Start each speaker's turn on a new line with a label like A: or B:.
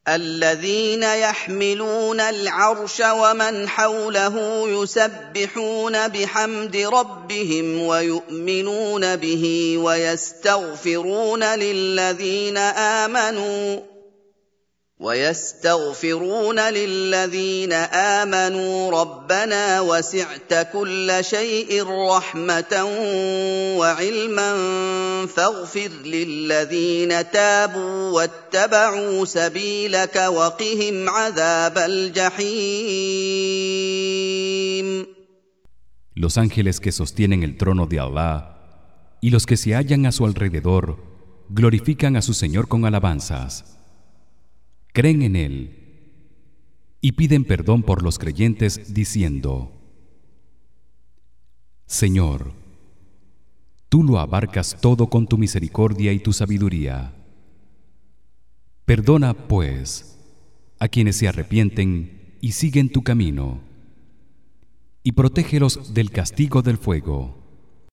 A: الذين يحملون العرش ومن حوله يسبحون بحمد ربهم ويؤمنون به ويستغفرون للذين آمنوا ربنا وسعت كل شيء رحمة وعلما فاغفر للذين تابوا واتبعوا سبيلك وقهم عذاب الجحيم.
B: Los ángeles que sostienen el trono de Allah y los que se hallan a su alrededor glorifican a su Señor con alabanzas. Creen en él y piden perdón por los creyentes diciendo: Señor, tú lo abarcas todo con tu misericordia y tu sabiduría. Perdona, pues, a quienes se arrepienten y siguen tu camino, y protégelos del castigo del fuego.